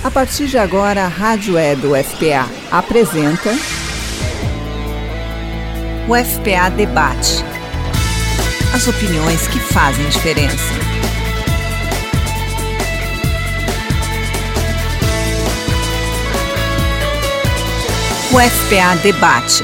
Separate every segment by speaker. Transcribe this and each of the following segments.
Speaker 1: A partir de agora, a Rádio Web UFPA apresenta o UFPA Debate. As opiniões que fazem diferença. O UFPA Debate.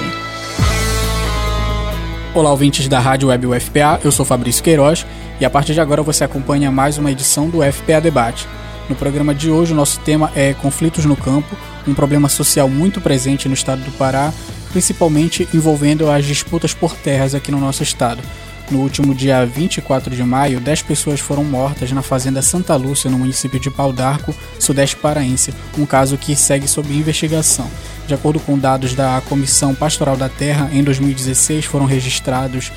Speaker 2: Olá, ouvintes da Rádio Web UFPA, eu sou Fabrício Queiroz e a partir de agora você acompanha mais uma edição do UFPA Debate. No programa de hoje o nosso tema é conflitos no campo, um problema social muito presente no estado do Pará, principalmente envolvendo as disputas por terras aqui no nosso estado. No último dia 24 de maio, 10 pessoas foram mortas na fazenda Santa Lúcia, no município de Pau d'Arco, sudeste paraense, um caso que segue sob investigação. De acordo com dados da Comissão Pastoral da Terra, em 2016 foram registrados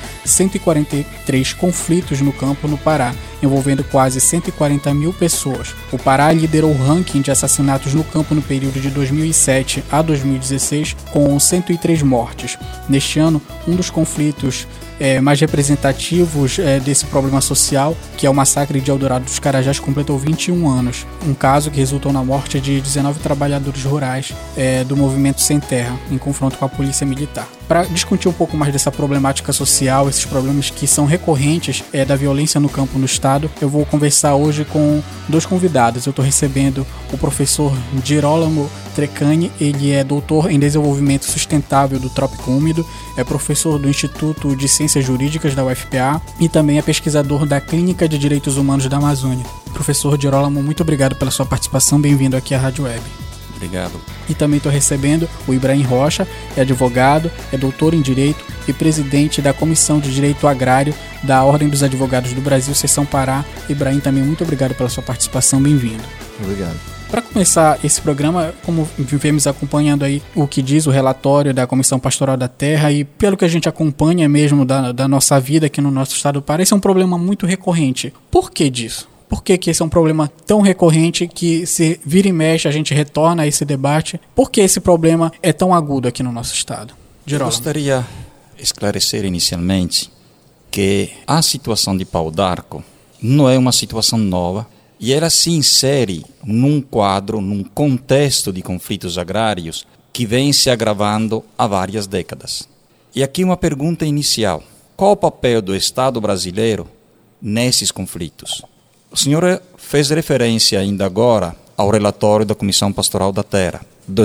Speaker 2: 143 conflitos no campo no Pará, envolvendo quase 140 mil pessoas. O Pará liderou o ranking de assassinatos no campo no período de 2007 a 2016, com 103 mortes. Neste ano, um dos conflitos mais representativos desse problema social, que é o massacre de Eldorado dos Carajás, completou 21 anos. Um caso que resultou na morte de 19 trabalhadores rurais do movimento Sem Terra, em confronto com a polícia militar. Para discutir um pouco mais dessa problemática social, esses problemas que são recorrentes da violência no campo no estado, eu vou conversar hoje com dois convidados. Eu estou recebendo o professor Girolamo Treccani, ele é doutor em desenvolvimento sustentável do Trópico Úmido, é professor do Instituto de Ciências Jurídicas da UFPA e também é pesquisador da Clínica de Direitos Humanos da Amazônia. Professor Girolamo, muito obrigado pela sua participação, bem-vindo aqui à Rádio Web.
Speaker 3: Obrigado.
Speaker 2: E também estou recebendo o Ibrahim Rocha, é advogado, é doutor em Direito e presidente da Comissão de Direito Agrário da Ordem dos Advogados do Brasil, Seção Pará. Ibrahim, também muito obrigado pela sua participação, bem-vindo.
Speaker 3: Obrigado.
Speaker 2: Para começar esse programa, como vivemos acompanhando aí o que diz o relatório da Comissão Pastoral da Terra e pelo que a gente acompanha mesmo da nossa vida aqui no nosso estado do Pará, esse é um problema muito recorrente. Por que disso? Por que esse é um problema tão recorrente que se vira e mexe a gente retorna a esse debate? Por que esse problema é tão agudo aqui no nosso estado?
Speaker 3: Eu gostaria de esclarecer inicialmente que a situação de Pau d'Arco não é uma situação nova e ela se insere num quadro, num contexto de conflitos agrários que vem se agravando há várias décadas. E aqui uma pergunta inicial. Qual o papel do Estado brasileiro nesses conflitos? O senhor fez referência ainda agora ao relatório da Comissão Pastoral da Terra.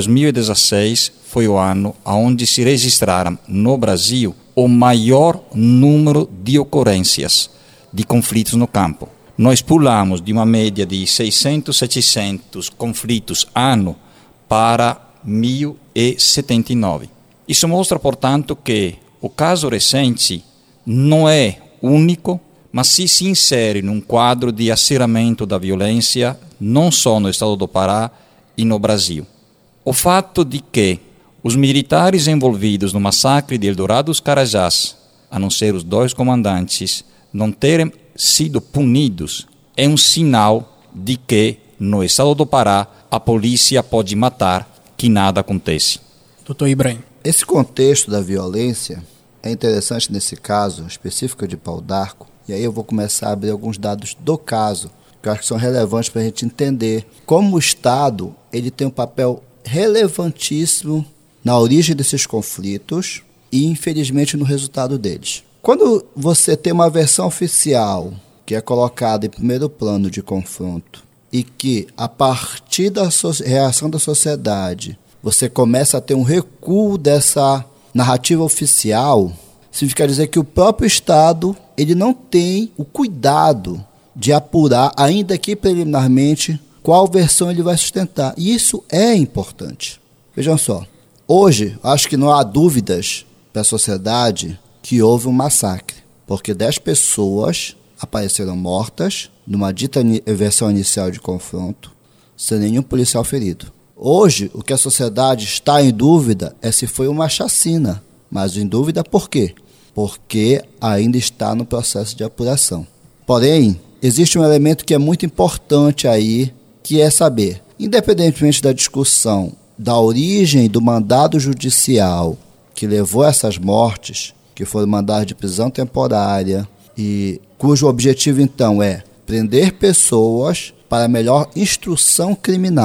Speaker 3: 2016 foi o ano onde se registraram no Brasil o maior número de ocorrências de conflitos no campo. Nós pulamos de uma média de 600, 700 conflitos ano para 1.079. Isso mostra, portanto, que o caso recente não é único, mas se insere num quadro de acirramento da violência, não só no estado do Pará e no Brasil. O fato de que os militares envolvidos no massacre de Eldorado dos Carajás, a não ser os dois comandantes, não terem sido punidos, é um sinal de que, no estado do Pará, a polícia pode matar, que nada acontece.
Speaker 2: Doutor Ibrahim.
Speaker 4: Esse contexto da violência é interessante nesse caso específico de Pau d'Arco, e aí eu vou começar a abrir alguns dados do caso, que eu acho que são relevantes para a gente entender como o Estado ele tem um papel relevantíssimo na origem desses conflitos e, infelizmente, no resultado deles. Quando você tem uma versão oficial que é colocada em primeiro plano de confronto e que, a partir da reação da sociedade, você começa a ter um recuo dessa narrativa oficial, significa dizer que o próprio Estado ele não tem o cuidado de apurar, ainda que preliminarmente, qual versão ele vai sustentar. E isso é importante. Vejam só, hoje acho que não há dúvidas para a sociedade que houve um massacre, porque 10 pessoas apareceram mortas numa dita versão inicial de confronto, sem nenhum policial ferido. Hoje, o que a sociedade está em dúvida é se foi uma chacina, mas em dúvida por quê? Porque ainda está no processo de apuração. Porém, existe um elemento que é muito importante aí, que é saber, independentemente da discussão da origem do mandado judicial que levou a essas mortes, que foram mandados de prisão temporária e cujo objetivo, então, é prender pessoas para melhor instrução criminal.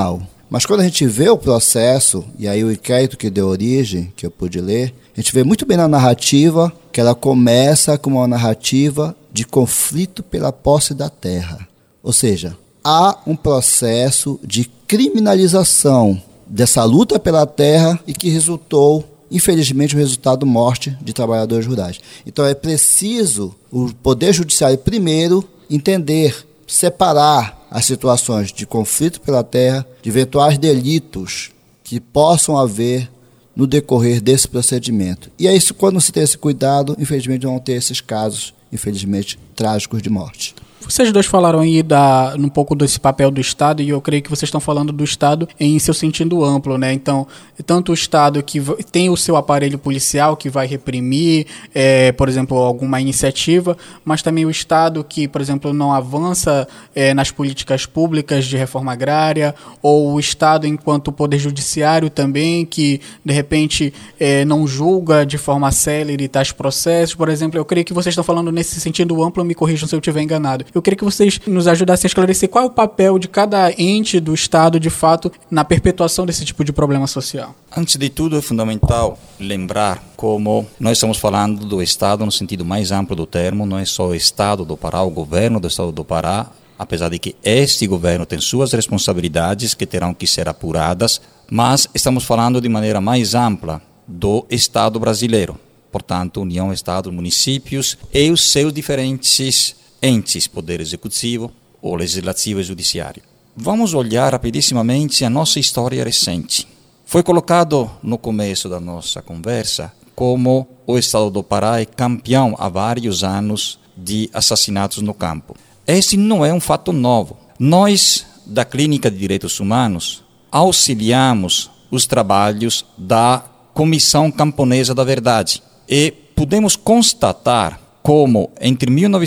Speaker 4: Mas quando a gente vê o processo, e aí o inquérito que deu origem, que eu pude ler, a gente vê muito bem na narrativa que ela começa com uma narrativa de conflito pela posse da terra. Ou seja, há um processo de criminalização dessa luta pela terra e que resultou, infelizmente, o resultado morte de trabalhadores rurais. Então é preciso o Poder Judiciário primeiro entender, separar as situações de conflito pela terra, de eventuais delitos que possam haver no decorrer desse procedimento. E é isso, quando se tem esse cuidado, infelizmente vão ter esses casos, infelizmente, trágicos de morte.
Speaker 2: Vocês dois falaram aí um pouco desse papel do Estado, e eu creio que vocês estão falando do Estado em seu sentido amplo, né? Então, tanto o Estado que tem o seu aparelho policial que vai reprimir, por exemplo, alguma iniciativa, mas também o Estado que, por exemplo, não avança nas políticas públicas de reforma agrária, ou o Estado enquanto poder judiciário também, que, de repente, não julga de forma célere tais processos. Por exemplo, eu creio que vocês estão falando nesse sentido amplo, me corrijam se eu estiver enganado. Eu queria que vocês nos ajudassem a esclarecer qual é o papel de cada ente do Estado, de fato, na perpetuação desse tipo de problema social.
Speaker 3: Antes de tudo, é fundamental lembrar como nós estamos falando do Estado no sentido mais amplo do termo, não é só o Estado do Pará, o governo do Estado do Pará, apesar de que este governo tem suas responsabilidades que terão que ser apuradas, mas estamos falando de maneira mais ampla do Estado brasileiro. Portanto, União, Estado, municípios e os seus diferentes entes, poder executivo, o legislativo e judiciário. Vamos olhar rapidissimamente a nossa história recente. Foi colocado no começo da nossa conversa como o Estado do Pará é campeão há vários anos de assassinatos no campo. Esse não é um fato novo. Nós, da Clínica de Direitos Humanos, auxiliamos os trabalhos da Comissão Camponesa da Verdade e pudemos constatar como entre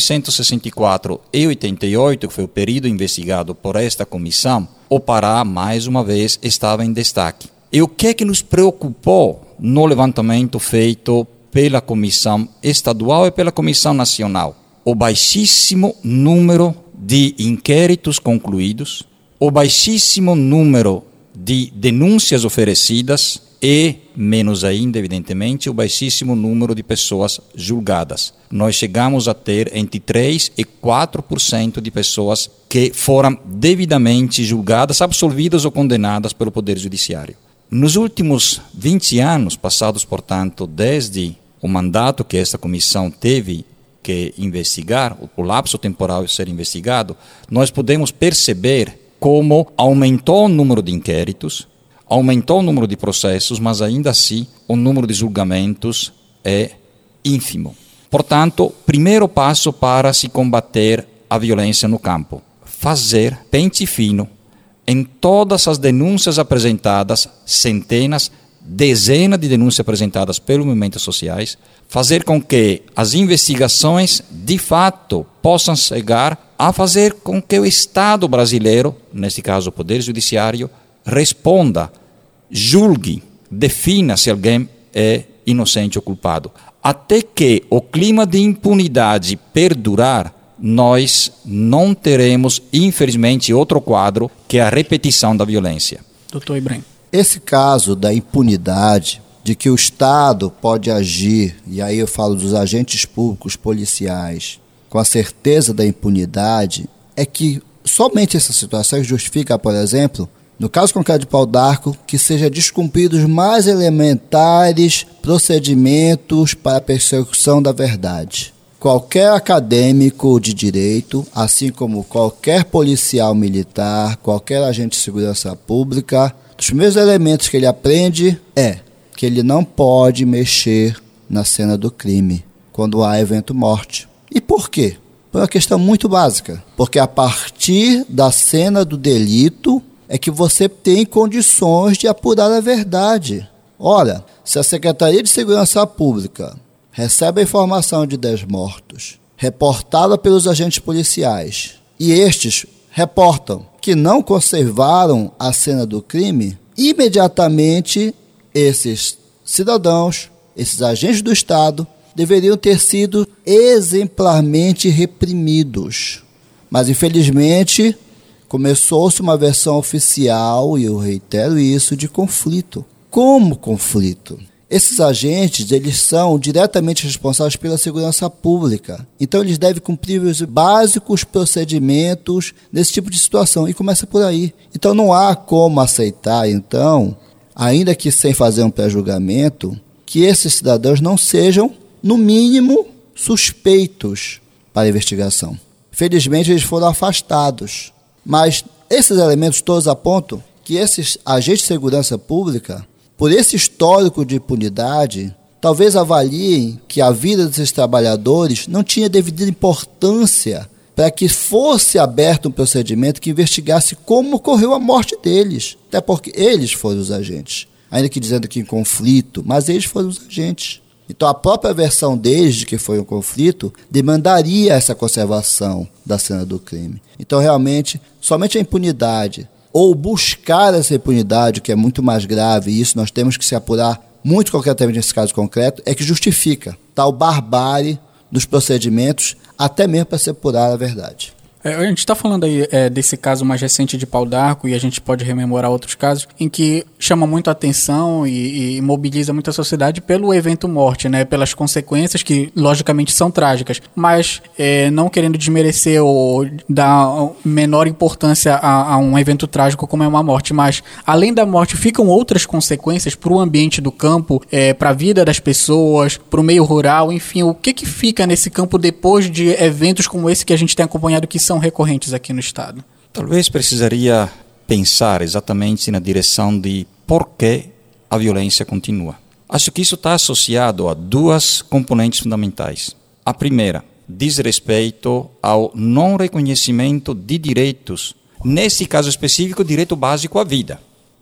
Speaker 3: 1964 e 88, que foi o período investigado por esta comissão, o Pará, mais uma vez, estava em destaque. E o que é que nos preocupou no levantamento feito pela Comissão Estadual e pela Comissão Nacional? O baixíssimo número de inquéritos concluídos, o baixíssimo número de denúncias oferecidas e, menos ainda, evidentemente, o baixíssimo número de pessoas julgadas. Nós chegamos a ter entre 3% e 4% de pessoas que foram devidamente julgadas, absolvidas ou condenadas pelo Poder Judiciário. Nos últimos 20 anos, passados, portanto, desde o mandato que esta comissão teve que investigar, o lapso temporal ser investigado, nós podemos perceber como aumentou o número de inquéritos, aumentou o número de processos, mas ainda assim o número de julgamentos é ínfimo. Portanto, primeiro passo para se combater a violência no campo: fazer pente fino em todas as denúncias apresentadas, centenas, dezenas de denúncias apresentadas pelos movimentos sociais, fazer com que as investigações, de fato, possam chegar a fazer com que o Estado brasileiro, neste caso o Poder Judiciário, responda, julgue, defina se alguém é inocente ou culpado. Até que o clima de impunidade perdurar, nós não teremos, infelizmente, outro quadro que é a repetição da violência.
Speaker 2: Doutor Ibrahim.
Speaker 4: Esse caso da impunidade, de que o Estado pode agir, e aí eu falo dos agentes públicos, policiais, com a certeza da impunidade, é que somente essa situação justifica, por exemplo, no caso concreto de Pau d'Arco, que seja descumpridos mais elementares procedimentos para a persecução da verdade. Qualquer acadêmico de direito, assim como qualquer policial militar, qualquer agente de segurança pública, os primeiros elementos que ele aprende é que ele não pode mexer na cena do crime quando há evento morte. E por quê? Por uma questão muito básica. Porque a partir da cena do delito é que você tem condições de apurar a verdade. Olha, se a Secretaria de Segurança Pública recebe a informação de 10 mortos, reportada pelos agentes policiais, e estes reportam que não conservaram a cena do crime, imediatamente esses cidadãos, esses agentes do Estado, deveriam ter sido exemplarmente reprimidos. Mas, infelizmente, começou-se uma versão oficial, e eu reitero isso, de conflito. Como conflito? Esses agentes, eles são diretamente responsáveis pela segurança pública. Então, eles devem cumprir os básicos procedimentos nesse tipo de situação. E começa por aí. Então, não há como aceitar, então, ainda que sem fazer um pré-julgamento, que esses cidadãos não sejam, no mínimo, suspeitos para a investigação. Felizmente, eles foram afastados. Mas esses elementos todos apontam que esses agentes de segurança pública, por esse histórico de impunidade, talvez avaliem que a vida desses trabalhadores não tinha devida importância para que fosse aberto um procedimento que investigasse como ocorreu a morte deles. Até porque eles foram os agentes. Ainda que dizendo que em conflito, mas eles foram os agentes. Então a própria versão deles de que foi um conflito demandaria essa conservação da cena do crime. Então realmente, somente a impunidade ou buscar essa impunidade, que é muito mais grave, e isso nós temos que se apurar muito concretamente nesse caso concreto, é que justifica tal barbárie dos procedimentos, até mesmo para se apurar a verdade.
Speaker 2: A gente está falando aí desse caso mais recente de Pau d'Arco, e a gente pode rememorar outros casos em que chama muito a atenção e mobiliza muito a sociedade pelo evento morte, né? Pelas consequências que logicamente são trágicas, mas não querendo desmerecer ou dar menor importância a um evento trágico como é uma morte, mas além da morte ficam outras consequências para o ambiente do campo, para a vida das pessoas, para o meio rural, enfim, o que fica nesse campo depois de eventos como esse que a gente tem acompanhado, que são recorrentes aqui no estado?
Speaker 3: Talvez precisaria pensar exatamente na direção de por que a violência continua. Acho que isso está associado a duas componentes fundamentais. A primeira, diz respeito ao não reconhecimento de direitos, nesse caso específico, direito básico à vida.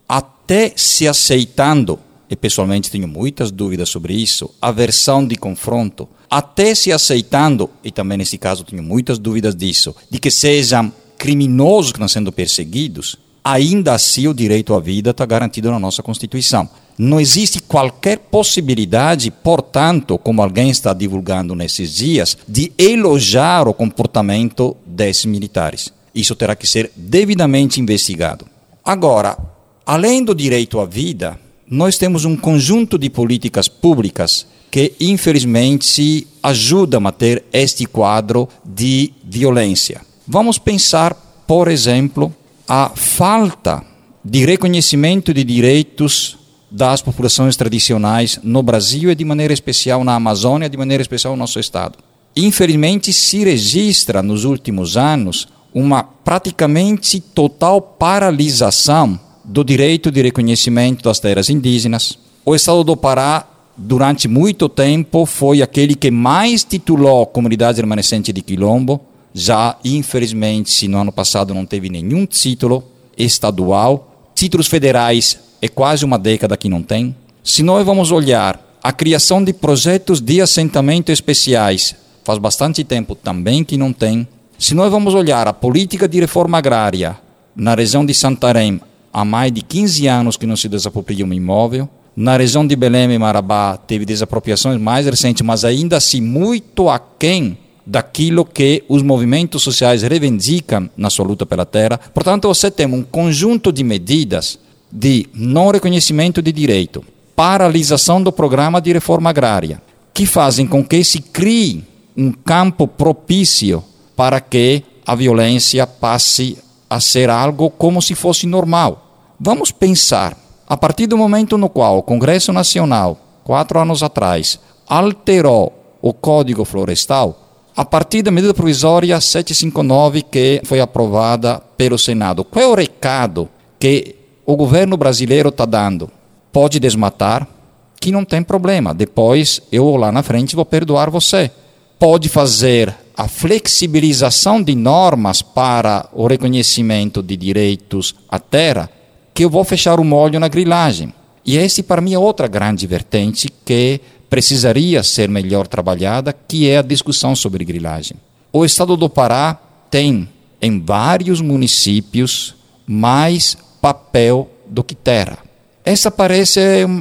Speaker 3: Até se aceitando, e pessoalmente tenho muitas dúvidas sobre isso, a versão de confronto, até se aceitando, e também nesse caso tenho muitas dúvidas disso, de que sejam criminosos que estão sendo perseguidos, ainda assim o direito à vida está garantido na nossa Constituição. Não existe qualquer possibilidade, portanto, como alguém está divulgando nesses dias, de elogiar o comportamento desses militares. Isso terá que ser devidamente investigado. Agora, além do direito à vida, nós temos um conjunto de políticas públicas que, infelizmente, ajudam a ter este quadro de violência. Vamos pensar, por exemplo, a falta de reconhecimento de direitos das populações tradicionais no Brasil e, de maneira especial, na Amazônia, de maneira especial no nosso estado. Infelizmente, se registra nos últimos anos uma praticamente total paralisação do direito de reconhecimento das terras indígenas. O estado do Pará, durante muito tempo, foi aquele que mais titulou comunidade remanescente de Quilombo. Já, infelizmente, no ano passado não teve nenhum título estadual. Títulos federais é quase uma década que não tem. Se nós vamos olhar a criação de projetos de assentamento especiais, faz bastante tempo também que não tem. Se nós vamos olhar a política de reforma agrária na região de Santarém, há mais de 15 anos que não se desapropria um imóvel. Na região de Belém e Marabá teve desapropriações mais recentes, mas ainda assim muito aquém daquilo que os movimentos sociais reivindicam na sua luta pela terra. Portanto, você tem um conjunto de medidas de não reconhecimento de direito, paralisação do programa de reforma agrária, que fazem com que se crie um campo propício para que a violência passe a ser algo como se fosse normal. Vamos pensar, a partir do momento no qual o Congresso Nacional, 4 anos atrás, alterou o Código Florestal, a partir da medida provisória 759 que foi aprovada pelo Senado, qual é o recado que o governo brasileiro está dando? Pode desmatar, que não tem problema, depois eu lá na frente vou perdoar você. Pode fazer a flexibilização de normas para o reconhecimento de direitos à terra, que eu vou fechar o molho na grilagem. E esse, para mim, é outra grande vertente que precisaria ser melhor trabalhada, que é a discussão sobre grilagem. O estado do Pará tem, em vários municípios, mais papel do que terra. Essa parece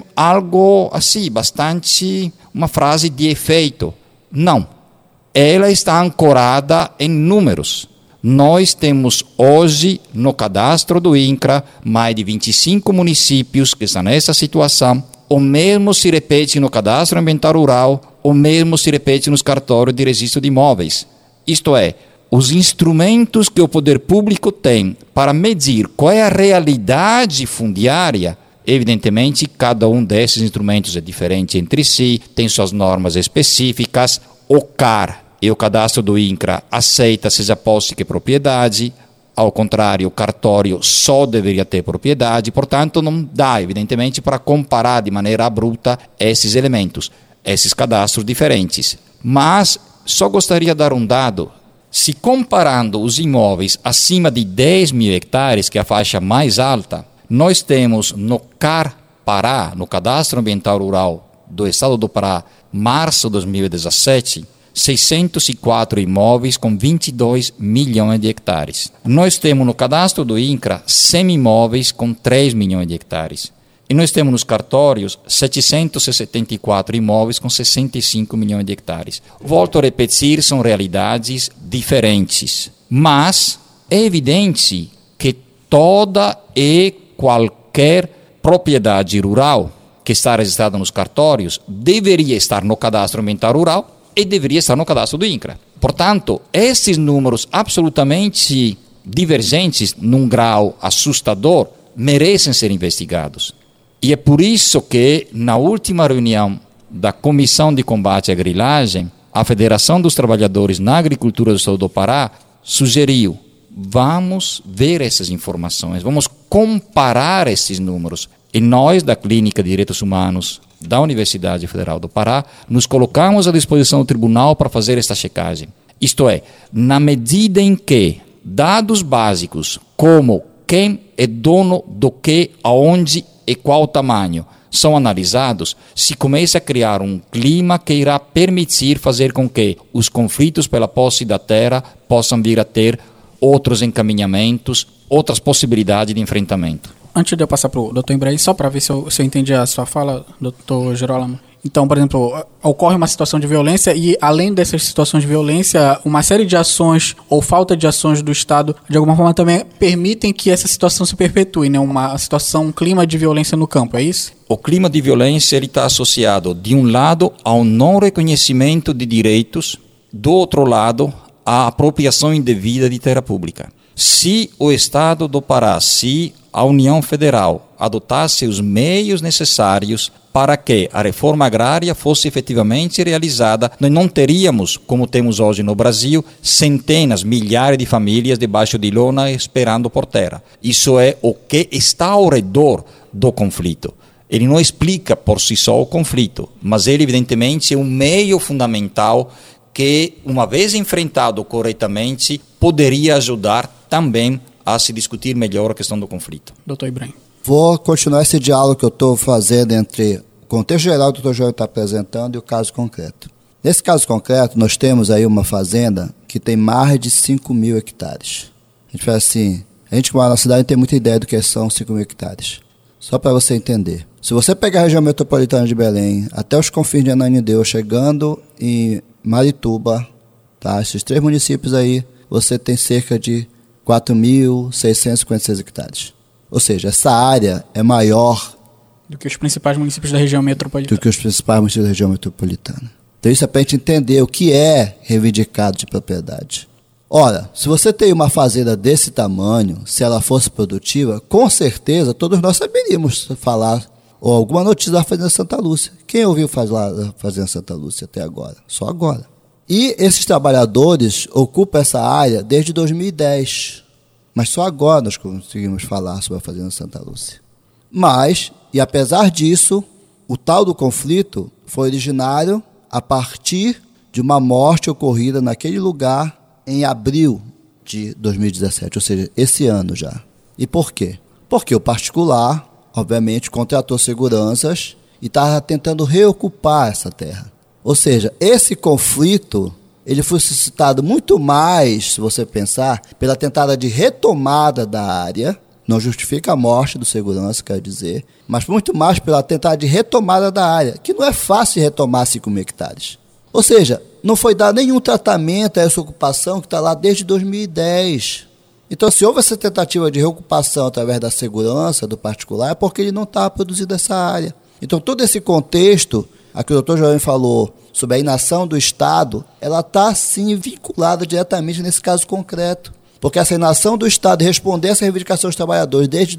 Speaker 3: algo assim, bastante uma frase de efeito. Não. Ela está ancorada em números. Nós temos hoje no cadastro do INCRA mais de 25 municípios que estão nessa situação. O mesmo se repete no cadastro ambiental rural, o mesmo se repete nos cartórios de registro de imóveis. Isto é, os instrumentos que o poder público tem para medir qual é a realidade fundiária, evidentemente, cada um desses instrumentos é diferente entre si, tem suas normas específicas. O CAR e o cadastro do INCRA aceita seja posse que propriedade, ao contrário, o cartório só deveria ter propriedade, portanto, não dá, evidentemente, para comparar de maneira abrupta esses elementos, esses cadastros diferentes. Mas só gostaria de dar um dado. Se comparando os imóveis acima de 10 mil hectares, que é a faixa mais alta, nós temos no CAR Pará, no Cadastro Ambiental Rural do Estado do Pará, março de 2017, 604 imóveis com 22 milhões de hectares. Nós temos no cadastro do INCRA 100 imóveis com 3 milhões de hectares. E nós temos nos cartórios 774 imóveis com 65 milhões de hectares. Volto a repetir, são realidades diferentes. Mas é evidente que toda e qualquer propriedade rural que está registrada nos cartórios deveria estar no cadastro ambiental rural e deveria estar no cadastro do INCRA. Portanto, esses números absolutamente divergentes, num grau assustador, merecem ser investigados. E é por isso que, na última reunião da Comissão de Combate à Grilagem, a Federação dos Trabalhadores na Agricultura do Estado do Pará sugeriu: vamos ver essas informações, vamos comparar esses números. E nós, da Clínica de Direitos Humanos da Universidade Federal do Pará, nos colocamos à disposição do tribunal para fazer esta checagem. Isto é, na medida em que dados básicos, como quem é dono do que, aonde e qual tamanho, são analisados, se começa a criar um clima que irá permitir fazer com que os conflitos pela posse da terra possam vir a ter outros encaminhamentos, outras possibilidades de enfrentamento.
Speaker 2: Antes de eu passar para o Dr. Ibrahim, só para ver se eu entendi a sua fala, Dr. Gerolamo. Então, por exemplo, ocorre uma situação de violência e, além dessas situações de violência, uma série de ações ou falta de ações do Estado, de alguma forma, também permitem que essa situação se perpetue, né? Uma situação, um clima de violência no campo, é isso?
Speaker 3: O clima de violência está associado, de um lado, ao não reconhecimento de direitos, do outro lado, à apropriação indevida de terra pública. Se o Estado do Pará, se a União Federal adotasse os meios necessários para que a reforma agrária fosse efetivamente realizada, nós não teríamos, como temos hoje no Brasil, centenas, milhares de famílias debaixo de lona esperando por terra. Isso é o que está ao redor do conflito. Ele não explica por si só o conflito, mas ele evidentemente é um meio fundamental que, uma vez enfrentado corretamente, poderia ajudar também a se discutir melhor a questão do conflito.
Speaker 2: Doutor Ibrahim.
Speaker 4: Vou continuar esse diálogo que eu estou fazendo entre o contexto geral que o Dr. Joel está apresentando e o caso concreto. Nesse caso concreto, nós temos aí uma fazenda que tem mais de 5 mil hectares. A gente fala assim, a gente que mora na cidade não tem muita ideia do que são 5 mil hectares. Só para você entender. Se você pegar a região metropolitana de Belém, até os confins de Ananindeua, chegando em Marituba, tá? Esses 3 municípios aí, você tem cerca de 4.656 hectares. Ou seja, essa área é maior
Speaker 2: do que os principais municípios da região metropolitana.
Speaker 4: Então isso é para a gente entender o que é reivindicado de propriedade. Ora, se você tem uma fazenda desse tamanho, se ela fosse produtiva, com certeza todos nós saberíamos falar ou alguma notícia da Fazenda Santa Lúcia. Quem ouviu falar da Fazenda Santa Lúcia até agora? Só agora. E esses trabalhadores ocupam essa área desde 2010. Mas só agora nós conseguimos falar sobre a Fazenda Santa Lúcia. Mas, e apesar disso, o tal do conflito foi originário a partir de uma morte ocorrida naquele lugar em abril de 2017, ou seja, esse ano já. E por quê? Porque o particular, obviamente, contratou seguranças e estava tentando reocupar essa terra. Ou seja, esse conflito ele foi suscitado muito mais, se você pensar, pela tentada de retomada da área, não justifica a morte do segurança, quer dizer, mas muito mais pela tentada de retomada da área, que não é fácil retomar 5 mil hectares. Ou seja, não foi dado nenhum tratamento a essa ocupação que está lá desde 2010. Então, se houve essa tentativa de reocupação através da segurança do particular, é porque ele não estava produzindo essa área. Então, todo esse contexto, a que o doutor João falou sobre a inação do Estado, ela está, sim, vinculada diretamente nesse caso concreto. Porque essa inação do Estado responder a essa reivindicação dos trabalhadores desde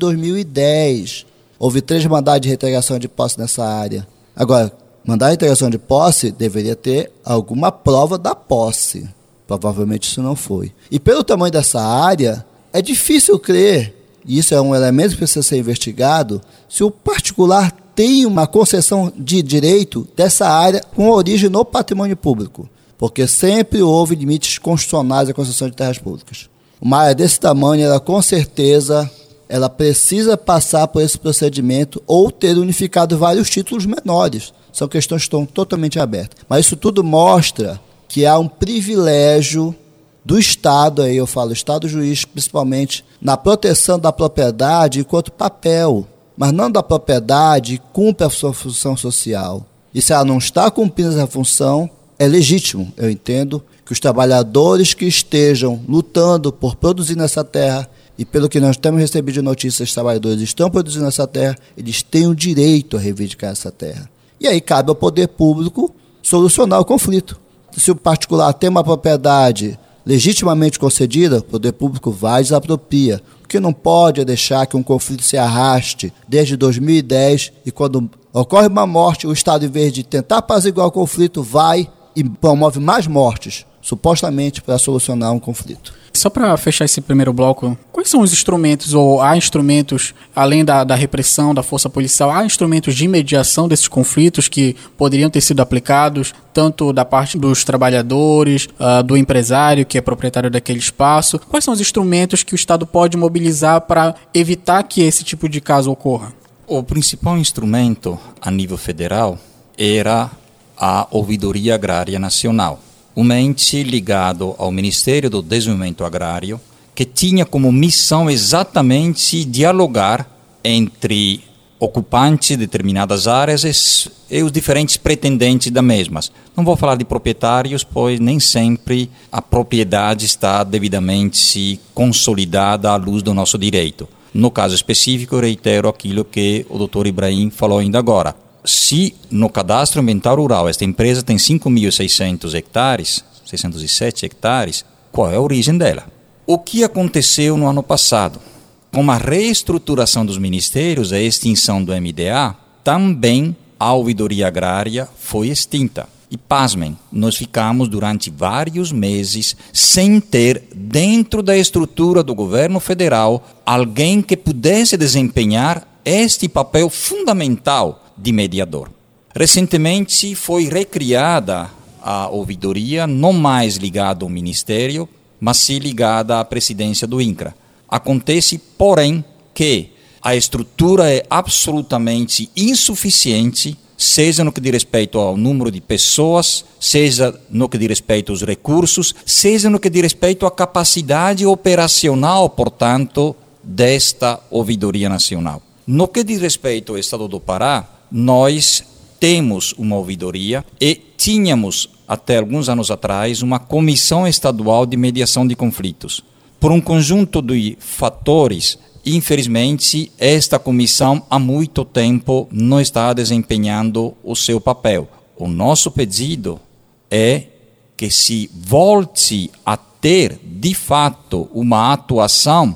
Speaker 4: 2010, houve 3 mandados de reintegração de posse nessa área. Agora, mandado de reintegração de posse deveria ter alguma prova da posse. Provavelmente isso não foi. E pelo tamanho dessa área, é difícil crer, e isso é um elemento que precisa ser investigado, se o particular tem uma concessão de direito dessa área com origem no patrimônio público. Porque sempre houve limites constitucionais à concessão de terras públicas. Uma área desse tamanho, ela com certeza, ela precisa passar por esse procedimento ou ter unificado vários títulos menores. São questões que estão totalmente abertas. Mas isso tudo mostra que há um privilégio do Estado, aí eu falo Estado juiz, principalmente na proteção da propriedade enquanto papel, mas não da propriedade, cumpre a sua função social. E se ela não está cumprindo essa função, é legítimo, eu entendo, que os trabalhadores que estejam lutando por produzir nessa terra, e pelo que nós temos recebido de notícias, os trabalhadores estão produzindo nessa terra, eles têm o direito a reivindicar essa terra. E aí cabe ao poder público solucionar o conflito. Se o particular tem uma propriedade legitimamente concedida, o poder público vai e desapropria. O que não pode é deixar que um conflito se arraste desde 2010 e quando ocorre uma morte, o Estado, em vez de tentar apaziguar o conflito, vai e promove mais mortes, supostamente para solucionar um conflito.
Speaker 2: Só para fechar esse primeiro bloco, quais são os instrumentos, ou há instrumentos, além da repressão, da força policial, há instrumentos de mediação desses conflitos que poderiam ter sido aplicados, tanto da parte dos trabalhadores, do empresário, que é proprietário daquele espaço? Quais são os instrumentos que o Estado pode mobilizar para evitar que esse tipo de caso ocorra?
Speaker 3: O principal instrumento a nível federal era a Ouvidoria Agrária Nacional, um ente ligado ao Ministério do Desenvolvimento Agrário, que tinha como missão exatamente dialogar entre ocupantes de determinadas áreas e os diferentes pretendentes das mesmas. Não vou falar de proprietários, pois nem sempre a propriedade está devidamente consolidada à luz do nosso direito. No caso específico, eu reitero aquilo que o Dr. Ibrahim falou ainda agora. Se no cadastro ambiental rural esta empresa tem 5.600 hectares, 607 hectares, qual é a origem dela? O que aconteceu no ano passado? Com a reestruturação dos ministérios, a extinção do MDA, também a ouvidoria agrária foi extinta. E pasmem, nós ficamos durante vários meses sem ter, dentro da estrutura do governo federal, alguém que pudesse desempenhar este papel fundamental de mediador. Recentemente foi recriada a ouvidoria, não mais ligada ao Ministério, mas sim ligada à presidência do INCRA. Acontece, porém, que a estrutura é absolutamente insuficiente, seja no que diz respeito ao número de pessoas, seja no que diz respeito aos recursos, seja no que diz respeito à capacidade operacional, portanto, desta ouvidoria nacional. No que diz respeito ao Estado do Pará, nós temos uma ouvidoria e tínhamos, até alguns anos atrás, uma comissão estadual de mediação de conflitos. Por um conjunto de fatores, infelizmente, esta comissão há muito tempo não está desempenhando o seu papel. O nosso pedido é que se volte a ter, de fato, uma atuação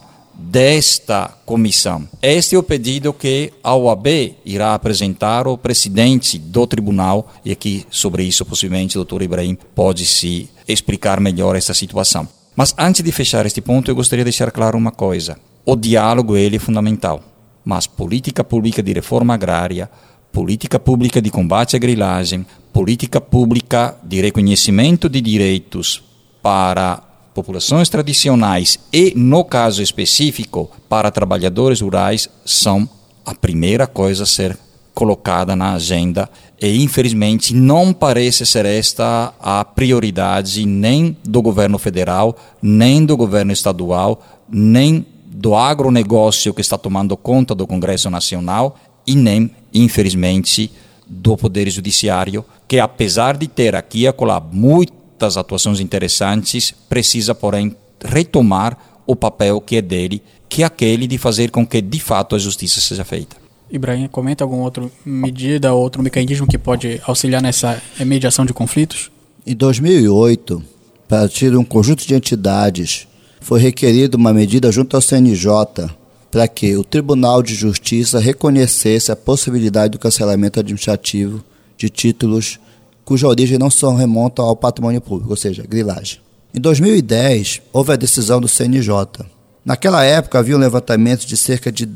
Speaker 3: desta comissão. Este é o pedido que a OAB irá apresentar ao presidente do tribunal, e aqui sobre isso possivelmente o Dr. Ibrahim pode se explicar melhor essa situação. Mas antes de fechar este ponto, eu gostaria de deixar claro uma coisa. O diálogo ele é fundamental, mas política pública de reforma agrária, política pública de combate à grilagem, política pública de reconhecimento de direitos para populações tradicionais e, no caso específico, para trabalhadores rurais, são a primeira coisa a ser colocada na agenda e, infelizmente, não parece ser esta a prioridade nem do governo federal, nem do governo estadual, nem do agronegócio que está tomando conta do Congresso Nacional e nem, infelizmente, do Poder Judiciário, que apesar de ter aqui e acolá muito muitas atuações interessantes, precisa, porém, retomar o papel que é dele, que é aquele de fazer com que, de fato, a justiça seja feita.
Speaker 2: Ibrahim, comenta alguma outra medida, outro mecanismo que pode auxiliar nessa mediação de conflitos?
Speaker 4: Em 2008, a partir de um conjunto de entidades, foi requerida uma medida junto ao CNJ para que o Tribunal de Justiça reconhecesse a possibilidade do cancelamento administrativo de títulos cuja origem não se remonta ao patrimônio público, ou seja, grilagem. Em 2010, houve a decisão do CNJ. Naquela época, havia um levantamento de cerca de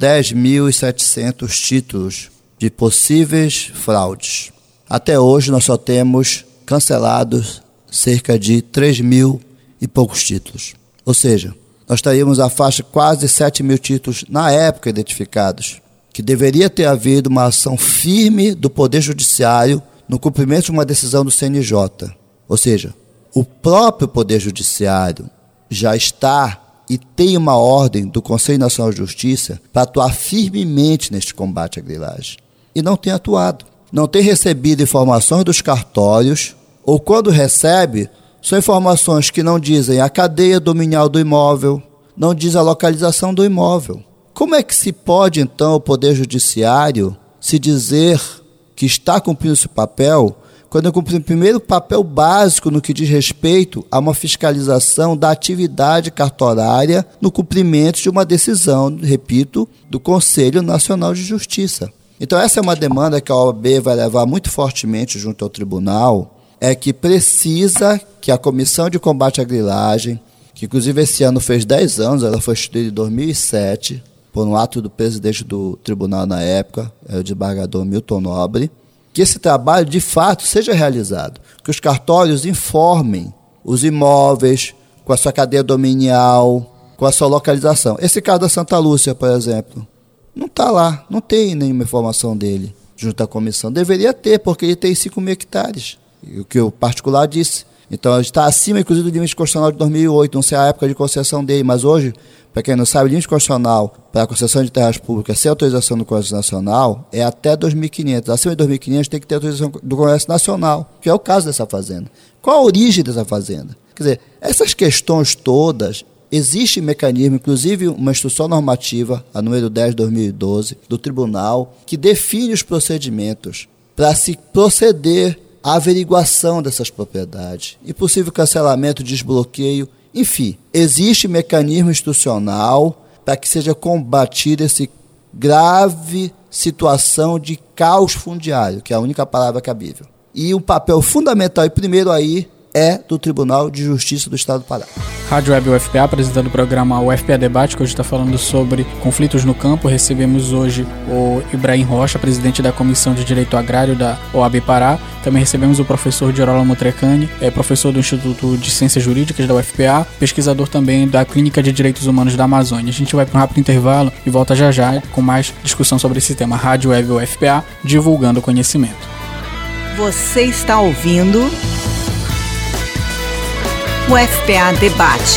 Speaker 4: 10.700 títulos de possíveis fraudes. Até hoje, nós só temos cancelados cerca de 3.000 e poucos títulos. Ou seja, nós estaríamos à faixa de quase 7.000 títulos na época identificados, que deveria ter havido uma ação firme do Poder Judiciário no cumprimento de uma decisão do CNJ. Ou seja, o próprio Poder Judiciário já está e tem uma ordem do Conselho Nacional de Justiça para atuar firmemente neste combate à grilagem. E não tem atuado. Não tem recebido informações dos cartórios, ou quando recebe, são informações que não dizem a cadeia dominial do imóvel, não diz a localização do imóvel. Como é que se pode, então, o Poder Judiciário se dizer que está cumprindo esse papel, quando eu cumpri o primeiro papel básico no que diz respeito a uma fiscalização da atividade cartorária no cumprimento de uma decisão, repito, do Conselho Nacional de Justiça? Então essa é uma demanda que a OAB vai levar muito fortemente junto ao tribunal, é que precisa que a Comissão de Combate à Grilagem, que inclusive esse ano fez 10 anos, ela foi instituída em 2007, por um ato do presidente do tribunal na época, o desembargador Milton Nobre, que esse trabalho de fato seja realizado, que os cartórios informem os imóveis com a sua cadeia dominial, com a sua localização. Esse caso da Santa Lúcia, por exemplo, não está lá, não tem nenhuma informação dele junto à comissão. Deveria ter, porque ele tem 5.000 hectares, o que o particular disse. Então, ele está acima, inclusive, do limite constitucional de 2008, não sei a época de concessão dele, mas hoje, para quem não sabe, o limite constitucional para a concessão de terras públicas sem autorização do Congresso Nacional é até 2.500. Acima de 2.500 tem que ter autorização do Congresso Nacional, que é o caso dessa fazenda. Qual a origem dessa fazenda? Quer dizer, essas questões todas, existe mecanismo, inclusive uma instrução normativa, a número 10 de 2012, do Tribunal, que define os procedimentos para se proceder à averiguação dessas propriedades, impossível cancelamento, desbloqueio, enfim, existe mecanismo institucional para que seja combatido esse grave situação de caos fundiário, que é a única palavra cabível. E o papel fundamental e primeiro aí é do Tribunal de Justiça do Estado do Pará.
Speaker 2: Rádio Web UFPA, apresentando o programa UFPA Debate, que hoje está falando sobre conflitos no campo. Recebemos hoje o Ibrahim Rocha, presidente da Comissão de Direito Agrário da OAB Pará. Também recebemos o professor Girolamo Treccani, professor do Instituto de Ciências Jurídicas da UFPA, pesquisador também da Clínica de Direitos Humanos da Amazônia. A gente vai para um rápido intervalo e volta já já com mais discussão sobre esse tema. Rádio Web UFPA, divulgando conhecimento.
Speaker 1: Você está ouvindo o UFPA Debate.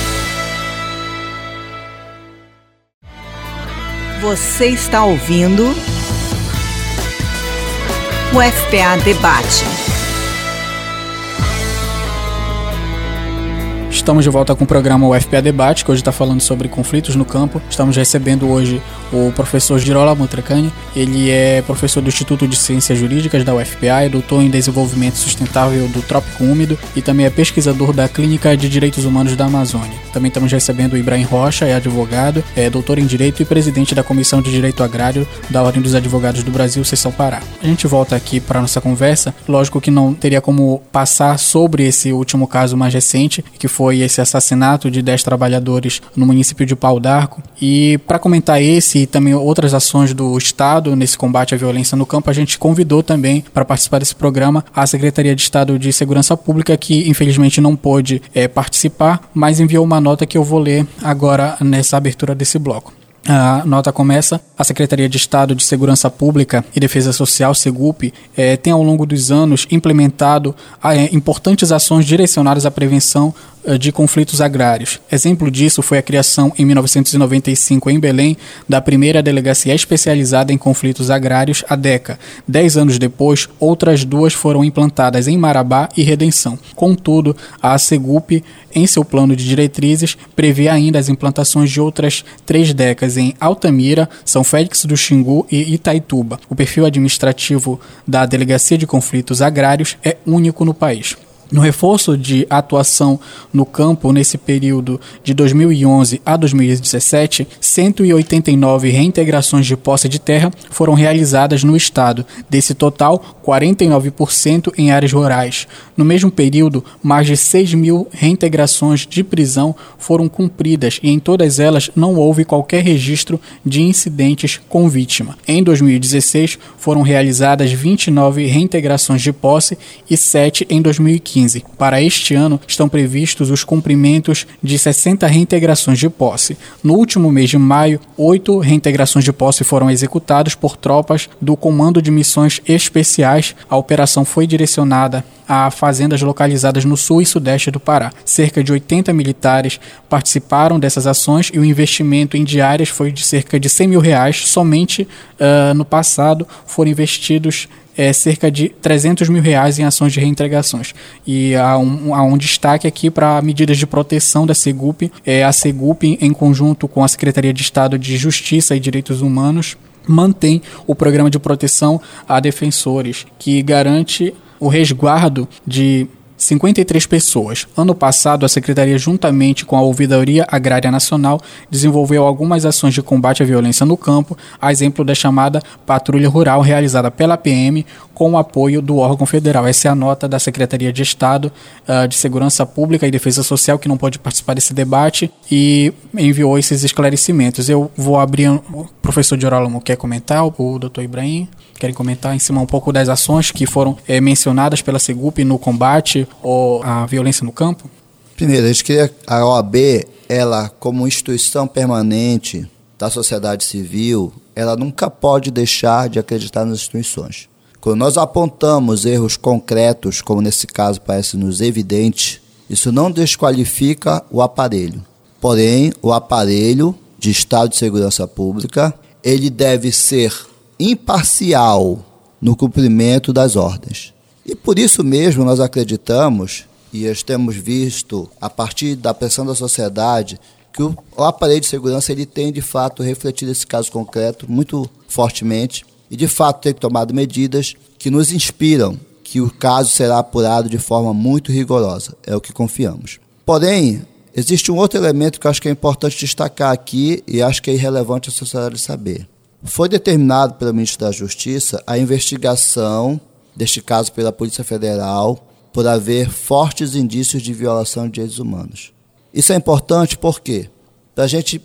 Speaker 1: Você está ouvindo o UFPA Debate.
Speaker 2: Estamos de volta com o programa UFPA Debate, que hoje está falando sobre conflitos no campo. Estamos recebendo hoje o professor Girolamo Treccani. Ele é professor do Instituto de Ciências Jurídicas da UFPA, é doutor em Desenvolvimento Sustentável do Trópico Úmido e também é pesquisador da Clínica de Direitos Humanos da Amazônia. Também estamos recebendo o Ibrahim Rocha, é advogado, é doutor em Direito e presidente da Comissão de Direito Agrário da Ordem dos Advogados do Brasil, Seção Pará. A gente volta aqui para a nossa conversa. Lógico que não teria como passar sobre esse último caso mais recente, que foi esse assassinato de 10 trabalhadores no município de Pau d'Arco. E para comentar esse e também outras ações do Estado nesse combate à violência no campo, a gente convidou também para participar desse programa a Secretaria de Estado de Segurança Pública, que infelizmente não pôde participar, mas enviou uma nota que eu vou ler agora nessa abertura desse bloco. A nota começa: a Secretaria de Estado de Segurança Pública e Defesa Social, SEGUP, tem ao longo dos anos implementado importantes ações direcionadas à prevenção de conflitos agrários. Exemplo disso foi a criação em 1995 em Belém da primeira delegacia especializada em conflitos agrários, a DECA. 10 anos depois, outras 2 foram implantadas em Marabá e Redenção. Contudo, a Segup, em seu plano de diretrizes, prevê ainda as implantações de outras 3 DECAs em Altamira, São Félix do Xingu e Itaituba. O perfil administrativo da Delegacia de Conflitos Agrários é único no país. No reforço de atuação no campo nesse período de 2011 a 2017, 189 reintegrações de posse de terra foram realizadas no estado. Desse total, 49% em áreas rurais. No mesmo período, mais de 6 mil reintegrações de prisão foram cumpridas e em todas elas não houve qualquer registro de incidentes com vítima. Em 2016, foram realizadas 29 reintegrações de posse e 7 em 2015. Para este ano, estão previstos os cumprimentos de 60 reintegrações de posse. No último mês de maio, 8 reintegrações de posse foram executadas por tropas do Comando de Missões Especiais. A operação foi direcionada a fazendas localizadas no sul e sudeste do Pará. Cerca de 80 militares participaram dessas ações e o investimento em diárias foi de cerca de R$100 mil. Somente no passado foram investidos cerca de R$300 mil em ações de reintegrações. E há um destaque aqui para medidas de proteção da Segup. A Segup, em conjunto com a Secretaria de Estado de Justiça e Direitos Humanos, mantém o programa de proteção a defensores, que garante o resguardo de 53 pessoas. Ano passado, a Secretaria, juntamente com a Ouvidoria Agrária Nacional, desenvolveu algumas ações de combate à violência no campo, a exemplo da chamada Patrulha Rural, realizada pela PM, com o apoio do órgão federal. Essa é a nota da Secretaria de Estado de Segurança Pública e Defesa Social, que não pode participar desse debate, e enviou esses esclarecimentos. Eu vou abrir... O professor Girolamo quer comentar? O doutor Ibrahim querem comentar em cima um pouco das ações que foram mencionadas pela Segup no combate à violência no campo?
Speaker 4: Primeiro, a gente queria a OAB, ela como instituição permanente da sociedade civil, ela nunca pode deixar de acreditar nas instituições. Quando nós apontamos erros concretos, como nesse caso parece-nos evidente, isso não desqualifica o aparelho. Porém, o aparelho de Estado de Segurança Pública, ele deve ser imparcial no cumprimento das ordens. E por isso mesmo nós acreditamos, e temos visto, a partir da pressão da sociedade, que o aparelho de segurança ele tem, de fato, refletido esse caso concreto muito fortemente e, de fato, tem tomado medidas que nos inspiram que o caso será apurado de forma muito rigorosa. É o que confiamos. Porém, existe um outro elemento que eu acho que é importante destacar aqui e acho que é irrelevante a sociedade saber. Foi determinado pelo ministro da Justiça a investigação deste caso pela Polícia Federal por haver fortes indícios de violação de direitos humanos. Isso é importante por quê? Para a gente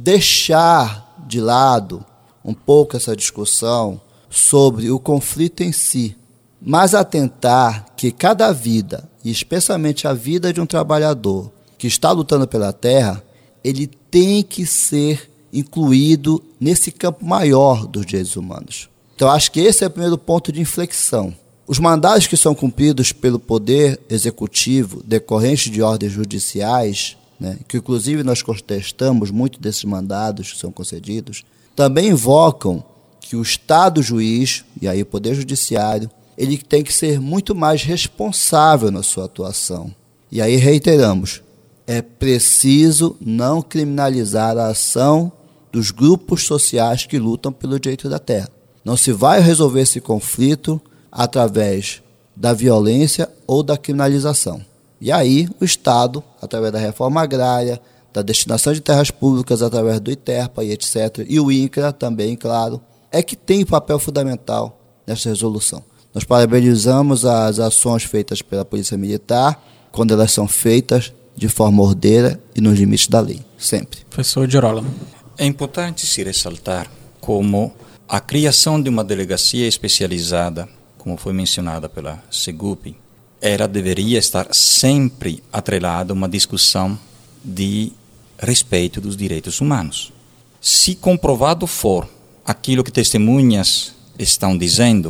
Speaker 4: deixar de lado um pouco essa discussão sobre o conflito em si, mas atentar que cada vida, e especialmente a vida de um trabalhador que está lutando pela terra, ele tem que ser incluído nesse campo maior dos direitos humanos. Então, acho que esse é o primeiro ponto de inflexão. Os mandados que são cumpridos pelo Poder Executivo, decorrentes de ordens judiciais, que inclusive nós contestamos muito desses mandados que são concedidos, também invocam que o Estado juiz, e aí o Poder Judiciário, ele tem que ser muito mais responsável na sua atuação. E aí reiteramos, é preciso não criminalizar a ação dos grupos sociais que lutam pelo direito da terra. Não se vai resolver esse conflito através da violência ou da criminalização. E aí o Estado, através da reforma agrária, da destinação de terras públicas através do ITERPA e etc., e o INCRA também, claro, é que tem papel fundamental nesta resolução. Nós parabenizamos as ações feitas pela Polícia Militar, quando elas são feitas de forma ordeira e nos limites da lei, sempre.
Speaker 2: Professor Girolamo.
Speaker 3: É importante se ressaltar como a criação de uma delegacia especializada, como foi mencionada pela Segup, ela deveria estar sempre atrelada a uma discussão de respeito dos direitos humanos. Se comprovado for aquilo que testemunhas estão dizendo,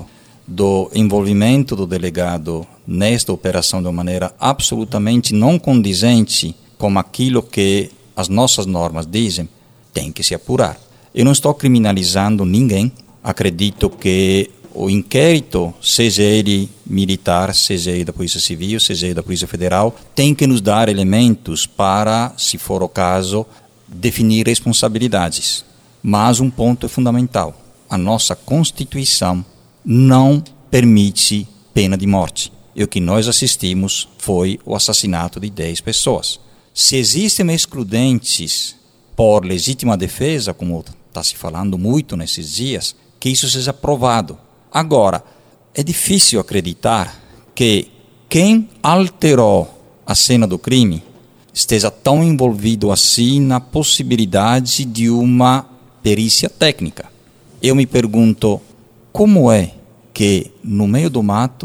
Speaker 3: do envolvimento do delegado nesta operação de uma maneira absolutamente não condizente com aquilo que as nossas normas dizem, tem que se apurar. Eu não estou criminalizando ninguém, acredito que o inquérito, seja ele militar, seja ele da Polícia Civil, seja ele da Polícia Federal, tem que nos dar elementos para, se for o caso, definir responsabilidades. Mas um ponto é fundamental: a nossa Constituição não permite pena de morte. E o que nós assistimos foi o assassinato de 10 pessoas. Se existem excludentes por legítima defesa, como está se falando muito nesses dias, que isso seja provado. Agora, é difícil acreditar que quem alterou a cena do crime esteja tão envolvido assim na possibilidade de uma perícia técnica. Eu me pergunto, como é que no meio do mato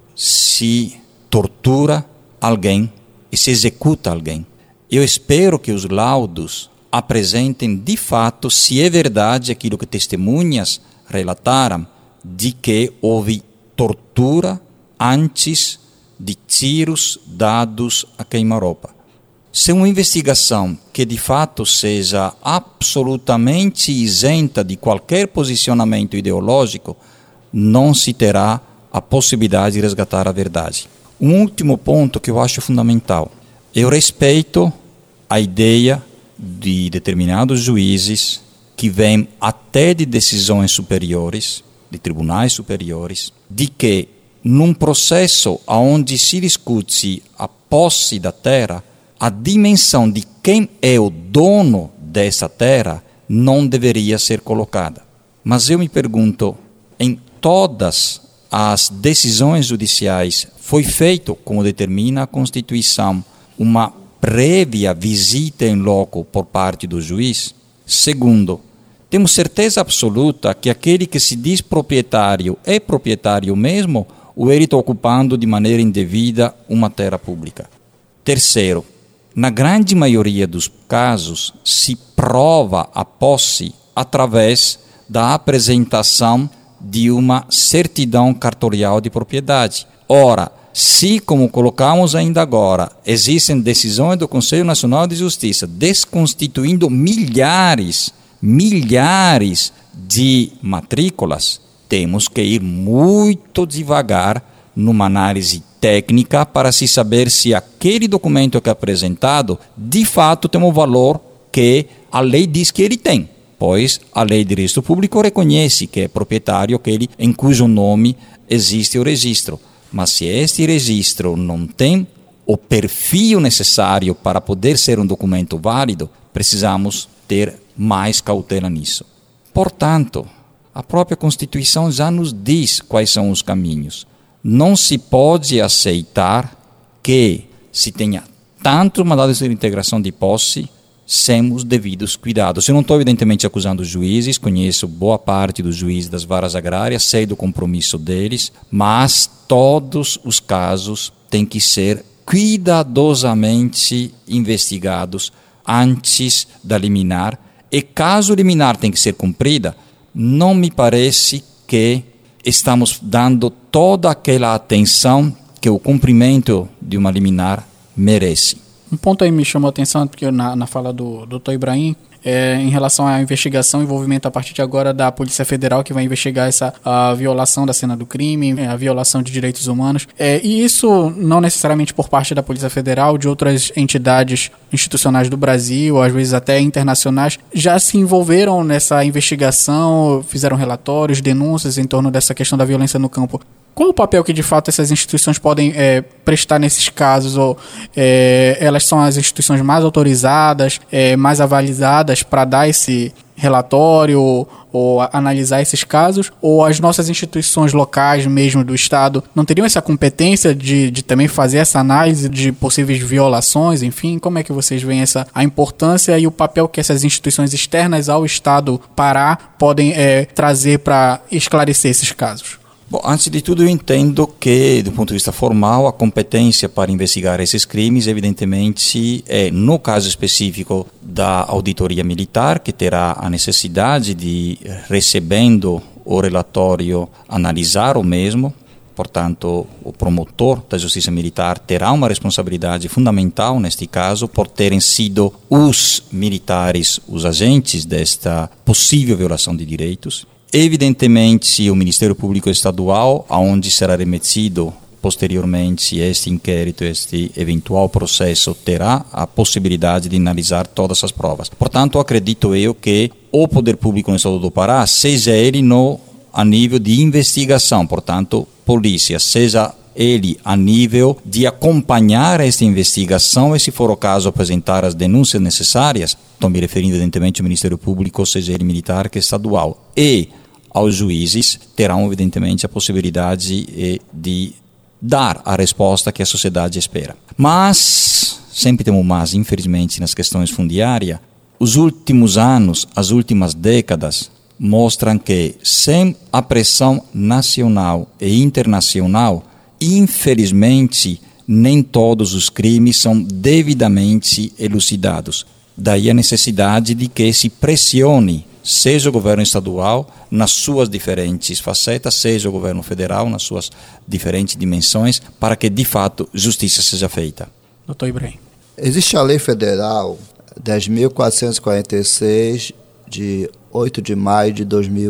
Speaker 3: se tortura alguém e se executa alguém? Eu espero que os laudos apresentem de fato se é verdade aquilo que testemunhas relataram, de que houve tortura antes de tiros dados a queima-roupa. Se uma investigação que de fato seja absolutamente isenta de qualquer posicionamento ideológico, não se terá a possibilidade de resgatar a verdade. Um último ponto que eu acho fundamental: eu respeito a ideia de determinados juízes que vêm até de decisões superiores, de tribunais superiores, de que num processo onde se discute a posse da terra, a dimensão de quem é o dono dessa terra não deveria ser colocada. Mas eu me pergunto, em todas as decisões judiciais foi feito, como determina a Constituição, uma prévia visita em loco por parte do juiz? Segundo, temos certeza absoluta que aquele que se diz proprietário é proprietário mesmo, ou ele está ocupando de maneira indevida uma terra pública? Terceiro, na grande maioria dos casos, se prova a posse através da apresentação de uma certidão cartorial de propriedade. Ora, se, como colocamos ainda agora, existem decisões do Conselho Nacional de Justiça desconstituindo milhares de matrículas, temos que ir muito devagar numa análise técnica para se saber se aquele documento que é apresentado de fato tem o valor que a lei diz que ele tem, pois a lei de registro público reconhece que é proprietário aquele em cujo nome existe o registro. Mas se este registro não tem o perfil necessário para poder ser um documento válido, precisamos ter mais cautela nisso. Portanto, a própria Constituição já nos diz quais são os caminhos. Não se pode aceitar que se tenha tanto mandados de integração de posse sem os devidos cuidados. Eu não estou evidentemente acusando os juízes, conheço boa parte dos juízes das varas agrárias, sei do compromisso deles, mas todos os casos têm que ser cuidadosamente investigados antes da liminar, e caso a liminar tem que ser cumprida, não me parece que estamos dando toda aquela atenção que o cumprimento de uma liminar merece.
Speaker 2: Um ponto aí me chamou a atenção, porque na fala do Dr. Ibrahim, em relação à investigação e envolvimento a partir de agora da Polícia Federal, que vai investigar a violação da cena do crime, a violação de direitos humanos. E isso não necessariamente por parte da Polícia Federal, de outras entidades institucionais do Brasil, às vezes até internacionais, já se envolveram nessa investigação, fizeram relatórios, denúncias em torno dessa questão da violência no campo. Qual o papel que de fato essas instituições podem prestar nesses casos? Ou elas são as instituições mais autorizadas, mais avalizadas para dar esse relatório ou analisar esses casos? Ou as nossas instituições locais mesmo do Estado não teriam essa competência de também fazer essa análise de possíveis violações? Enfim, como é que vocês veem a importância e o papel que essas instituições externas ao Estado Pará podem trazer para esclarecer esses casos?
Speaker 3: Bom, antes de tudo, eu entendo que, do ponto de vista formal, a competência para investigar esses crimes, evidentemente, é, no caso específico da auditoria militar, que terá a necessidade de, recebendo o relatório analisar o mesmo. Portanto, o promotor da Justiça Militar terá uma responsabilidade fundamental neste caso por terem sido os militares, os agentes desta possível violação de direitos. Evidentemente, o Ministério Público Estadual, aonde será remetido posteriormente este inquérito, este eventual processo, terá a possibilidade de analisar todas as provas. Portanto, acredito eu que o Poder Público no Estado do Pará, seja ele a nível de investigação, portanto, polícia, seja ele a nível de acompanhar esta investigação e, se for o caso, apresentar as denúncias necessárias, estou me referindo evidentemente ao Ministério Público, seja ele militar que estadual, e aos juízes, terão evidentemente a possibilidade de dar a resposta que a sociedade espera. Mas, sempre temos mais, infelizmente, nas questões fundiárias, os últimos anos, as últimas décadas, mostram que, sem a pressão nacional e internacional, infelizmente, nem todos os crimes são devidamente elucidados. Daí a necessidade de que se pressione, seja o governo estadual, nas suas diferentes facetas, seja o governo federal, nas suas diferentes dimensões, para que, de fato, justiça seja feita.
Speaker 2: Doutor Ibrahim.
Speaker 4: Existe a Lei Federal 10.446, de 8 de maio de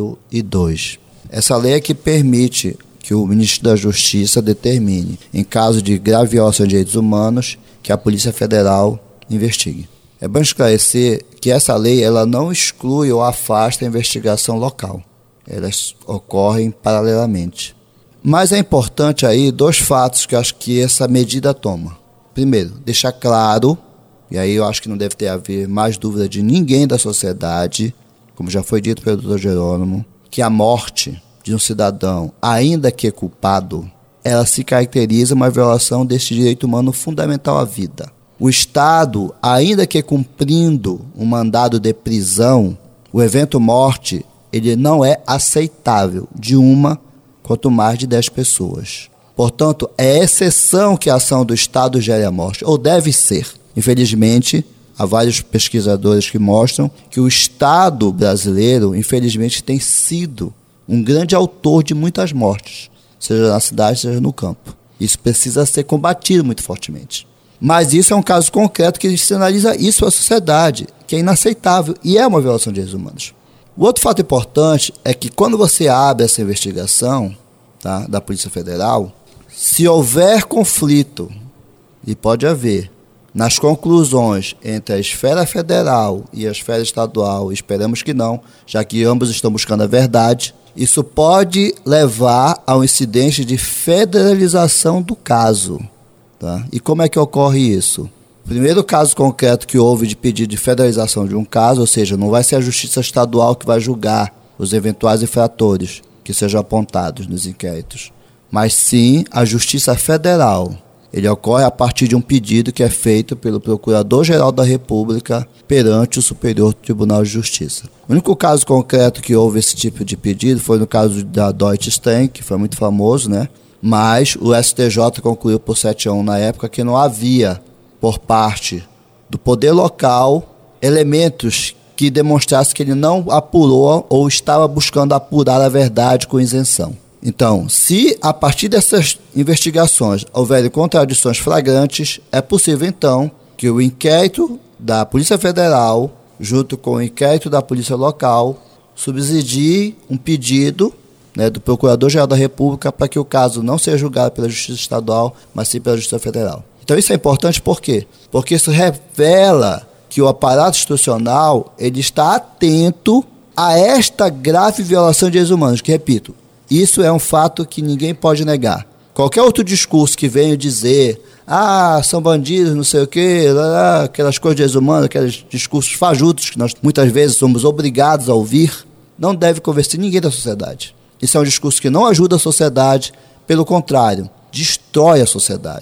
Speaker 4: 2002. Essa lei é que permite que o ministro da Justiça determine, em caso de grave violação de direitos humanos, que a Polícia Federal investigue. É bom esclarecer que essa lei ela não exclui ou afasta a investigação local. Elas ocorrem paralelamente. Mas é importante aí 2 fatos que eu acho que essa medida toma. Primeiro, deixar claro, e aí eu acho que não deve ter haver mais dúvida de ninguém da sociedade, como já foi dito pelo Dr. Jerônimo, que a morte de um cidadão, ainda que culpado, ela se caracteriza uma violação deste direito humano fundamental à vida. O Estado, ainda que cumprindo um mandado de prisão, o evento morte, ele não é aceitável de uma, quanto mais de 10 pessoas. Portanto, é exceção que a ação do Estado gere a morte, ou deve ser. Infelizmente, há vários pesquisadores que mostram que o Estado brasileiro, infelizmente, tem sido um grande autor de muitas mortes, seja na cidade, seja no campo. Isso precisa ser combatido muito fortemente. Mas isso é um caso concreto que sinaliza isso à sociedade, que é inaceitável e é uma violação de direitos humanos. O outro fato importante é que quando você abre essa investigação, tá, da Polícia Federal, se houver conflito, e pode haver, nas conclusões entre a esfera federal e a esfera estadual, esperamos que não, já que ambos estão buscando a verdade, isso pode levar a um incidente de federalização do caso. Tá? E como é que ocorre isso? O primeiro caso concreto que houve de pedido de federalização de um caso, ou seja, não vai ser a Justiça Estadual que vai julgar os eventuais infratores que sejam apontados nos inquéritos, mas sim a Justiça Federal. Ele ocorre a partir de um pedido que é feito pelo Procurador-Geral da República perante o Superior Tribunal de Justiça. O único caso concreto que houve esse tipo de pedido foi no caso da Deutsche Sten, que foi muito famoso, né? Mas o STJ concluiu por 7-1 na época que não havia, por parte do poder local, elementos que demonstrassem que ele não apurou ou estava buscando apurar a verdade com isenção. Então, se a partir dessas investigações houverem contradições flagrantes, é possível então que o inquérito da Polícia Federal, junto com o inquérito da Polícia Local, subsidie um pedido, né, do Procurador-Geral da República para que o caso não seja julgado pela Justiça Estadual, mas sim pela Justiça Federal. Então isso é importante por quê? Porque isso revela que o aparato institucional ele está atento a esta grave violação de direitos humanos, que, repito, isso é um fato que ninguém pode negar. Qualquer outro discurso que venha dizer são bandidos, não sei o quê, aquelas coisas de direitos humanos, aqueles discursos fajutos que nós muitas vezes somos obrigados a ouvir, não deve convencer ninguém da sociedade. Isso é um discurso que não ajuda a sociedade, pelo contrário, destrói a sociedade.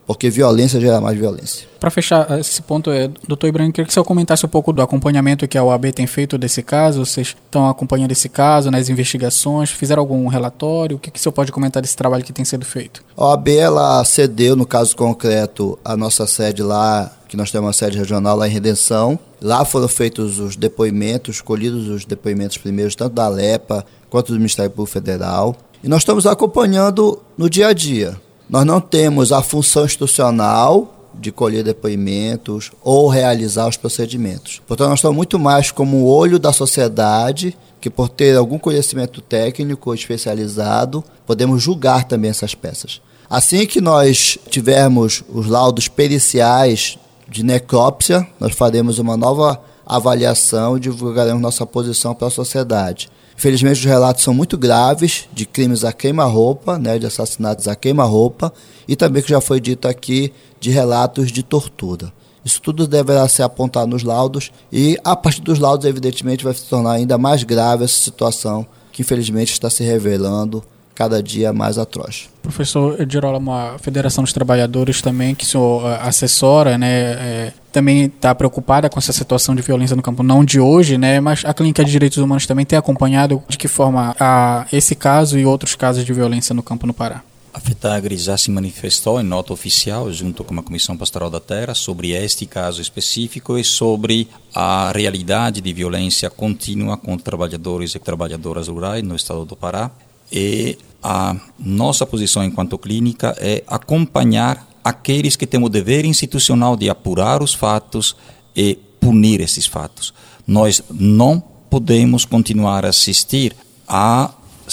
Speaker 4: porque violência gera mais violência.
Speaker 2: Para fechar esse ponto, doutor Ibrahim, queria que o senhor comentasse um pouco do acompanhamento que a OAB tem feito desse caso. Vocês estão acompanhando esse caso nas investigações? Fizeram algum relatório? O que o senhor pode comentar desse trabalho que tem sido feito?
Speaker 4: A OAB ela cedeu, no caso concreto, a nossa sede lá, que nós temos uma sede regional lá em Redenção. Lá foram feitos os depoimentos, escolhidos os depoimentos primeiros, tanto da ALEPA quanto do Ministério Público Federal. E nós estamos acompanhando no dia a dia. Nós não temos a função institucional de colher depoimentos ou realizar os procedimentos. Portanto, nós estamos muito mais como o olho da sociedade, que por ter algum conhecimento técnico especializado, podemos julgar também essas peças. Assim que nós tivermos os laudos periciais de necrópsia, nós faremos uma nova avaliação e divulgaremos nossa posição para a sociedade. Infelizmente, os relatos são muito graves, de crimes a queima-roupa, né, de assassinatos a queima-roupa, e também, que já foi dito aqui, de relatos de tortura. Isso tudo deverá ser apontado nos laudos, e a partir dos laudos, evidentemente, vai se tornar ainda mais grave essa situação, que infelizmente está se revelando cada dia mais atroz.
Speaker 2: Professor Girolamo, a Federação dos Trabalhadores também, que o senhor assessora, né, também está preocupada com essa situação de violência no campo, não de hoje, né, mas a Clínica de Direitos Humanos também tem acompanhado de que forma esse caso e outros casos de violência no campo no Pará.
Speaker 3: A FETAGRE já se manifestou em nota oficial, junto com a Comissão Pastoral da Terra, sobre este caso específico e sobre a realidade de violência contínua contra trabalhadores e trabalhadoras rurais no estado do Pará. E a nossa posição enquanto clínica é acompanhar aqueles que têm o dever institucional de apurar os fatos e punir esses fatos. Nós não podemos continuar a assistir a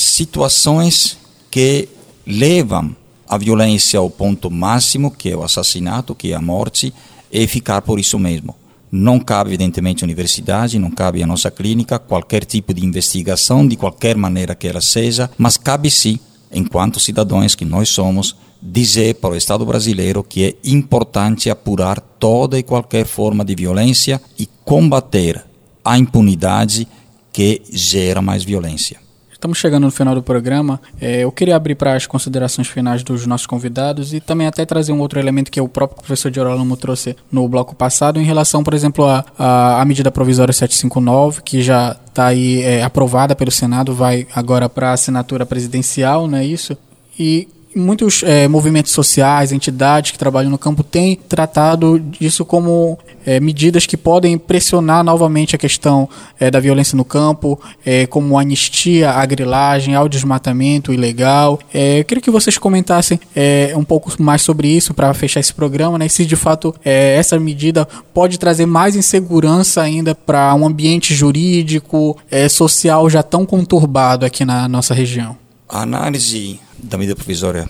Speaker 3: situações que levam a violência ao ponto máximo, que é o assassinato, que é a morte, e ficar por isso mesmo. Não cabe, evidentemente, à universidade, não cabe à nossa clínica, qualquer tipo de investigação, de qualquer maneira que ela seja, mas cabe sim, enquanto cidadãos que nós somos, dizer para o Estado brasileiro que é importante apurar toda e qualquer forma de violência e combater a impunidade que gera mais violência.
Speaker 2: Estamos chegando no final do programa. Eu queria abrir para as considerações finais dos nossos convidados e também até trazer um outro elemento que o próprio professor Girolamo trouxe no bloco passado em relação, por exemplo, à medida provisória 759, que já está aí aprovada pelo Senado, vai agora para a assinatura presidencial, não é isso? E muitos movimentos sociais, entidades que trabalham no campo têm tratado disso como medidas que podem pressionar novamente a questão da violência no campo, como anistia à grilagem, ao desmatamento ilegal. Eu queria que vocês comentassem um pouco mais sobre isso para fechar esse programa, né? E se de fato essa medida pode trazer mais insegurança ainda para um ambiente jurídico, social já tão conturbado aqui na nossa região.
Speaker 3: A análise da medida provisória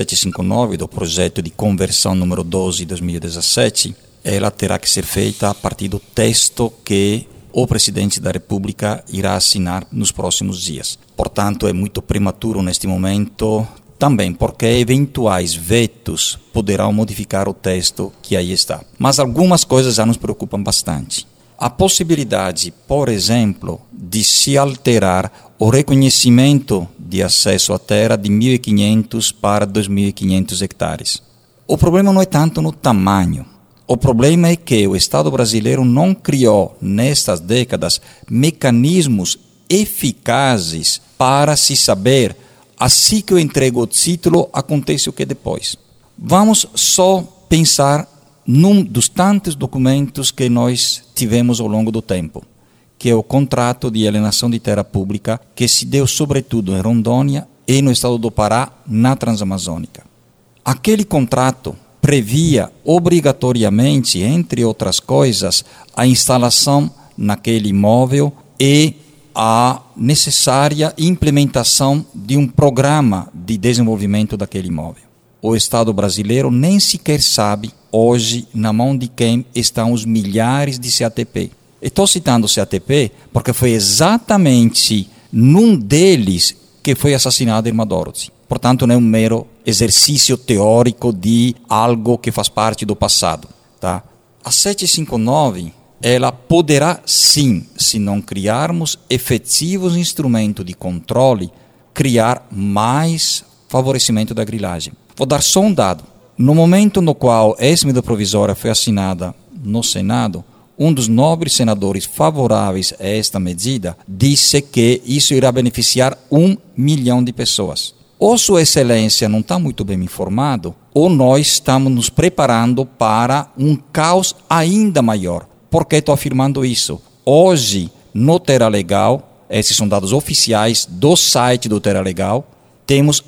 Speaker 3: 759, do projeto de conversão número 12 de 2017, ela terá que ser feita a partir do texto que o presidente da República irá assinar nos próximos dias. Portanto, é muito prematuro neste momento, também porque eventuais vetos poderão modificar o texto que aí está. Mas algumas coisas já nos preocupam bastante. A possibilidade, por exemplo, de se alterar o reconhecimento de acesso à terra de 1.500 para 2.500 hectares. O problema não é tanto no tamanho. O problema é que o Estado brasileiro não criou, nestas décadas, mecanismos eficazes para se saber, assim que eu entrego o título, acontece o que depois. Vamos só pensar num dos tantos documentos que nós tivemos ao longo do tempo, que é o contrato de alienação de terra pública, que se deu sobretudo em Rondônia e no estado do Pará, na Transamazônica. Aquele contrato previa obrigatoriamente, entre outras coisas, a instalação naquele imóvel e a necessária implementação de um programa de desenvolvimento daquele imóvel. O Estado brasileiro nem sequer sabe hoje na mão de quem estão os milhares de CATP. Estou citando o CATP porque foi exatamente num deles que foi assassinado a irmã Dorothy. Portanto, não é um mero exercício teórico de algo que faz parte do passado. Tá? A 759, ela poderá sim, se não criarmos efetivos instrumentos de controle, criar mais favorecimento da grilagem. Vou dar só um dado. no momento no qual essa medida provisória foi assinada no Senado, um dos nobres senadores favoráveis a esta medida disse que isso irá beneficiar 1 milhão de pessoas. Ou Sua Excelência não está muito bem informado, ou nós estamos nos preparando para um caos ainda maior. Por que estou afirmando isso? Hoje, no Terra Legal, esses são dados oficiais do site do Terra Legal, temos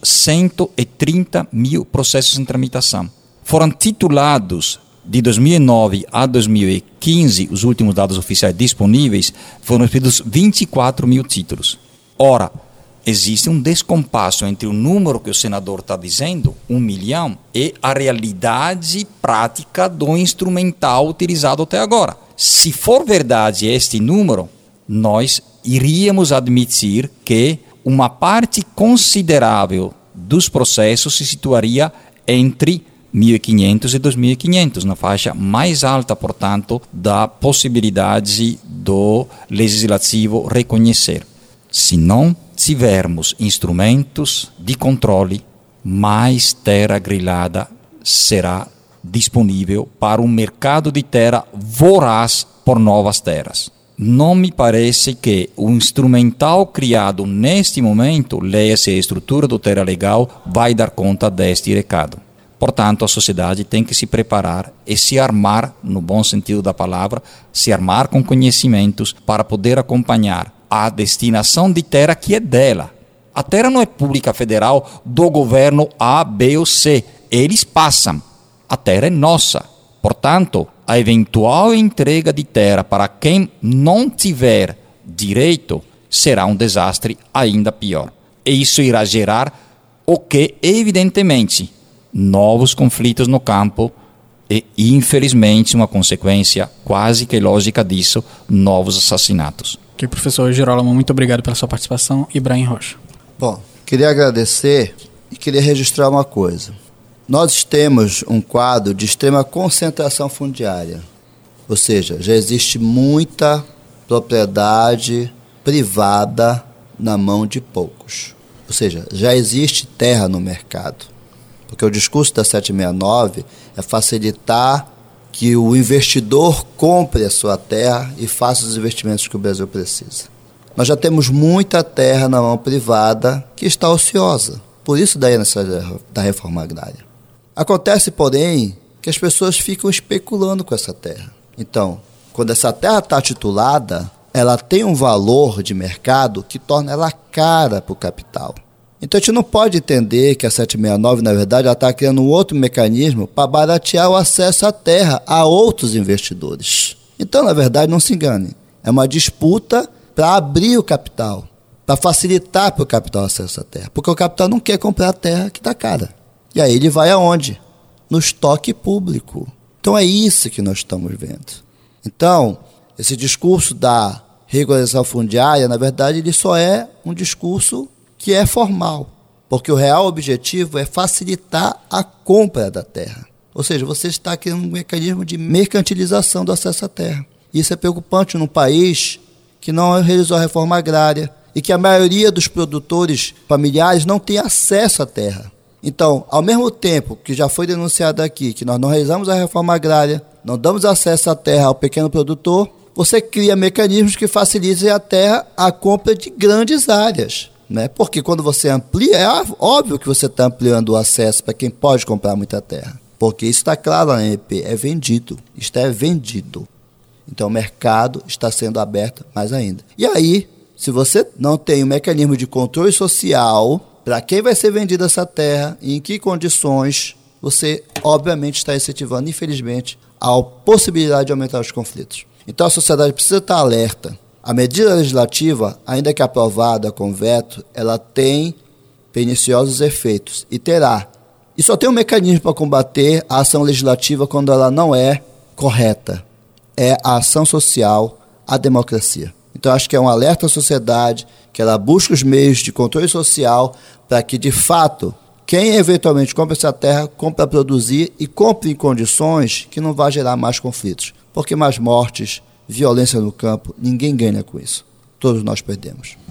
Speaker 3: 130 mil processos em tramitação. Foram titulados de 2009 a 2015, os últimos dados oficiais disponíveis, foram expedidos 24 mil títulos. Ora, existe um descompasso entre o número que o senador está dizendo, 1 milhão, e a realidade prática do instrumental utilizado até agora. Se for verdade este número, nós iríamos admitir que uma parte considerável dos processos se situaria entre 1.500 e 2.500, na faixa mais alta, portanto, da possibilidade do legislativo reconhecer. Se não tivermos instrumentos de controle, mais terra grilhada será disponível para um mercado de terra voraz por novas terras. Não me parece que o instrumental criado neste momento, leia-se a estrutura do Terra Legal, vai dar conta deste recado. Portanto, a sociedade tem que se preparar e se armar, no bom sentido da palavra, se armar com conhecimentos para poder acompanhar a destinação de terra que é dela. A terra não é pública federal do governo A, B ou C. Eles passam. A terra é nossa. Portanto, a eventual entrega de terra para quem não tiver direito será um desastre ainda pior. E isso irá gerar o que, evidentemente, novos conflitos no campo e, infelizmente, uma consequência quase que lógica disso, novos assassinatos.
Speaker 2: Ok, professor Girolamo, muito obrigado pela sua participação. Ibrahim Rocha.
Speaker 4: Bom, queria agradecer e queria registrar uma coisa. Nós temos um quadro de extrema concentração fundiária, ou seja, já existe muita propriedade privada na mão de poucos. Ou seja, já existe terra no mercado. Porque o discurso da 769 é facilitar que o investidor compre a sua terra e faça os investimentos que o Brasil precisa. Nós já temos muita terra na mão privada que está ociosa. Por isso daí a necessidade da reforma agrária. Acontece, porém, que as pessoas ficam especulando com essa terra. Então, quando essa terra está titulada, ela tem um valor de mercado que torna ela cara para o capital. Então a gente não pode entender que a 769, na verdade, ela está criando um outro mecanismo para baratear o acesso à terra a outros investidores. Então, na verdade, não se engane. É uma disputa para abrir o capital, para facilitar para o capital o acesso à terra. Porque o capital não quer comprar a terra que está cara. E aí ele vai aonde? No estoque público. Então é isso que nós estamos vendo. Então, esse discurso da regularização fundiária, na verdade, ele só é um discurso que é formal, porque o real objetivo é facilitar a compra da terra. Ou seja, você está criando um mecanismo de mercantilização do acesso à terra. Isso é preocupante num país que não realizou a reforma agrária e que a maioria dos produtores familiares não tem acesso à terra. Então, ao mesmo tempo que já foi denunciado aqui que nós não realizamos a reforma agrária, não damos acesso à terra ao pequeno produtor, você cria mecanismos que facilitem a terra a compra de grandes áreas. Né? Porque quando você amplia, é óbvio que você está ampliando o acesso para quem pode comprar muita terra. Porque isso está claro na MP, é vendido. Isto é vendido. Então o mercado está sendo aberto mais ainda. E aí, se você não tem um mecanismo de controle social para quem vai ser vendida essa terra e em que condições, você obviamente está incentivando, infelizmente, a possibilidade de aumentar os conflitos. Então a sociedade precisa estar alerta. A medida legislativa, ainda que aprovada com veto, ela tem perniciosos efeitos e terá. E só tem um mecanismo para combater a ação legislativa quando ela não é correta. É a ação social, a democracia. Então acho que é um alerta à sociedade, que ela busca os meios de controle social para que, de fato, quem eventualmente compra essa terra, compre para produzir e compre em condições que não vá gerar mais conflitos. Porque mais mortes, violência no campo, ninguém ganha com isso. Todos nós perdemos.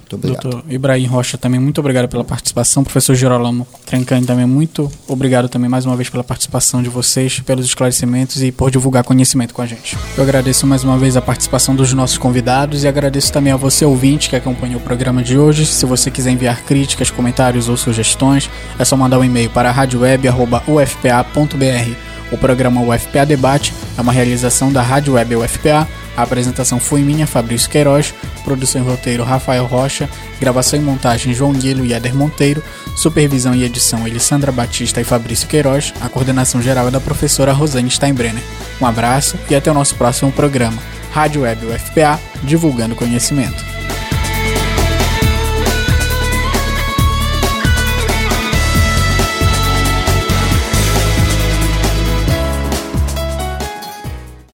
Speaker 4: Muito obrigado.
Speaker 2: Doutor Ibrahim Rocha também, muito obrigado pela participação. Professor Gerolamo Trencani também, muito obrigado também mais uma vez pela participação de vocês, pelos esclarecimentos e por divulgar conhecimento com a gente. Eu agradeço mais uma vez a participação dos nossos convidados e agradeço também a você, ouvinte, que acompanhou o programa de hoje. Se você quiser enviar críticas, comentários ou sugestões, é só mandar um e-mail para radioweb@ufpa.br. O programa UFPA Debate é uma realização da Rádio Web UFPA. A apresentação foi minha, Fabrício Queiroz, produção e roteiro Rafael Rocha, gravação e montagem João Guilho e Éder Monteiro, supervisão e edição Elisandra Batista e Fabrício Queiroz, a coordenação geral é da professora Rosane Steinbrenner. Um abraço e até o nosso próximo programa. Rádio Web UFPA, divulgando conhecimento.